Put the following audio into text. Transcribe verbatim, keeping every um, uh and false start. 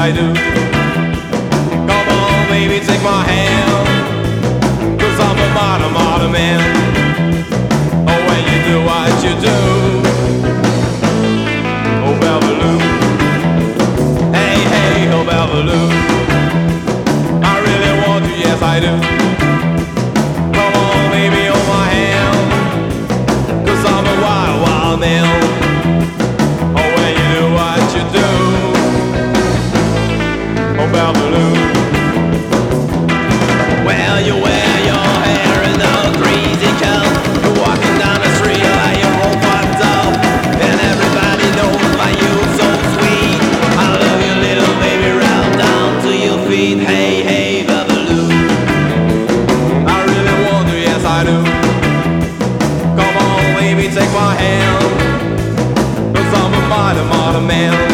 I do. Come on, baby, take my hand, 'cause I'm a modern, modern man. Oh, when you do what you do, oh, Beverly, hey, hey, oh, Beverly, I really want you, yes, I do. Come on, baby, hold my hand, 'cause I'm a wild, wild man. Oh, when you do what you do, oh, Beverly. Well, you wear your hair in a crazy curl. You're walking down the street like you're all fucked up, and everybody knows why you're so sweet. I love you, little baby, round down to your feet. Hey, hey, Beverly, I really want to, yes, I do. Come on, baby, take my hand, 'cause I'm a modern, modern man.